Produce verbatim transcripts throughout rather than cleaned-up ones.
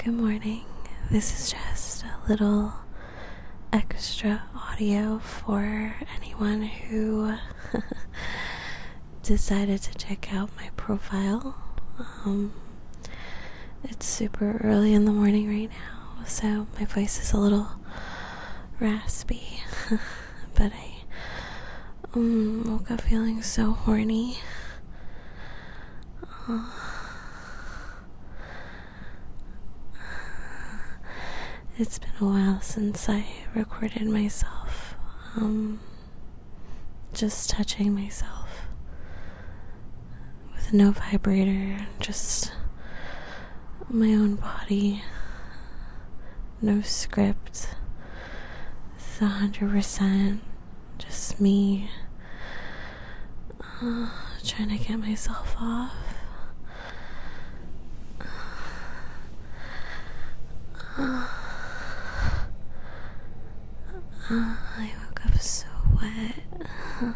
Good morning. This is just a little extra audio for anyone who decided to check out my profile. Um, it's super early in the morning right now, so my voice is a little raspy, but I um, woke up feeling so horny. Uh, It's been a while since I recorded myself, um, just touching myself with no vibrator, just my own body, no script. This is a hundred percent just me, uh, trying to get myself off. Uh, Uh, I woke up so wet. Uh,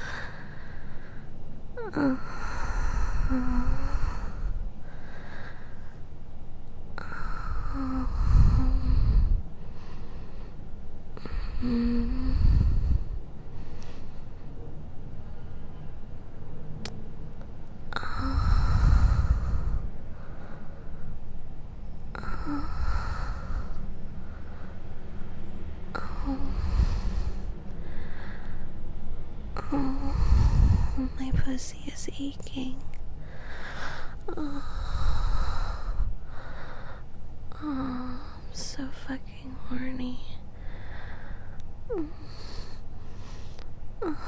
uh, uh, mm. Oh, my pussy is aching. Oh, oh, I'm so fucking horny. Oh. Oh.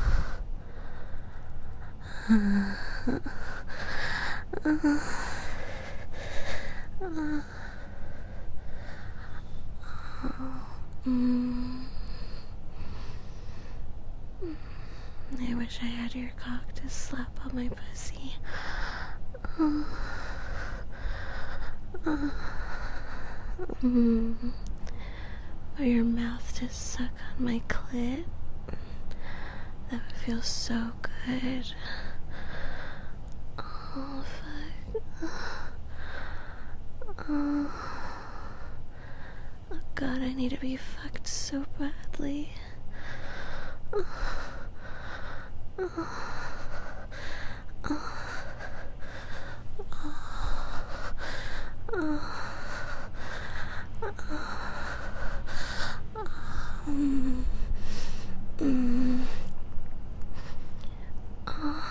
Uh, uh, uh, oh, mm. I wish I had your cock to slap on my pussy. Uh, uh, mm, or your mouth to suck on my clit. That would feel so good. Oh, fuck. Oh, oh God, I need to be fucked so badly. Oh. Oh, oh, oh, oh, oh, um, mm, oh,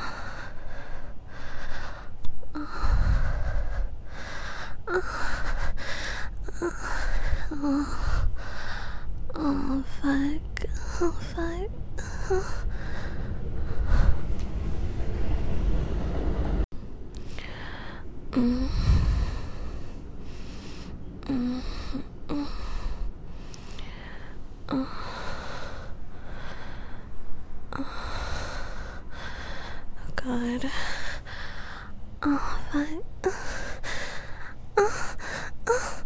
oh, oh, oh, fuck, oh, fuck, oh. Mm. Mm. Mm. Oh. Oh God. Oh fuck. Oh. Oh.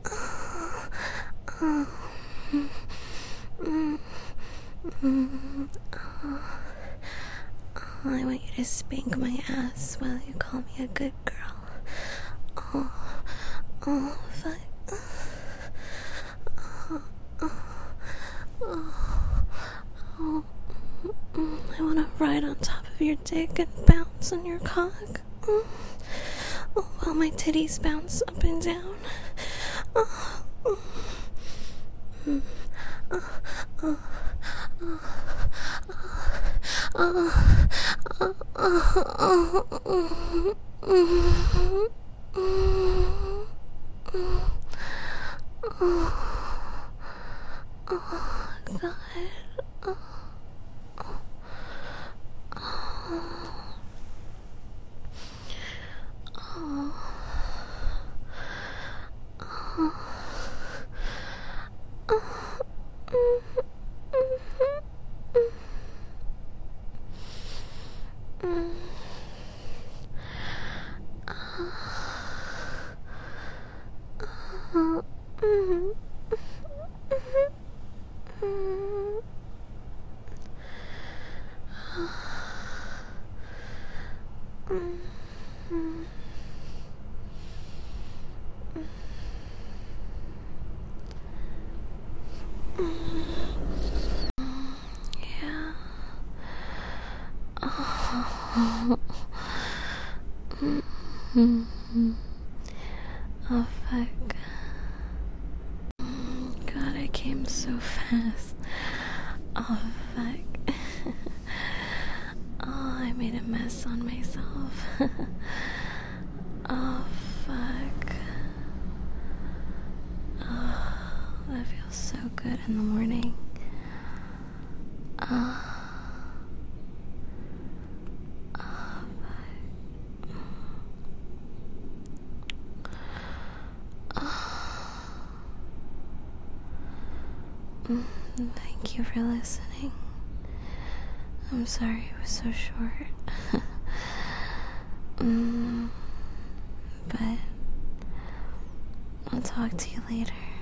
Oh. Mm. Mm. Oh. Oh, I want you to spank my ass while you call me a good girl. Oh, oh, fuck. Oh, oh, oh, oh. I want to ride on top of your dick and bounce on your cock. Oh, oh, while my titties bounce up and down. Oh, oh. Mm. Oh, oh, oh, oh, oh, oh, oh, oh, oh. Oh, oh, oh, oh, God. Oh, oh, oh, Oh fuck. God, I came so fast. Oh fuck. Oh, I made a mess on myself. Oh fuck. Oh, that feels so good in the morning. Oh. Oh fuck. Oh. Thank you for listening. I'm sorry it was so short. mm, but I'll talk to you later.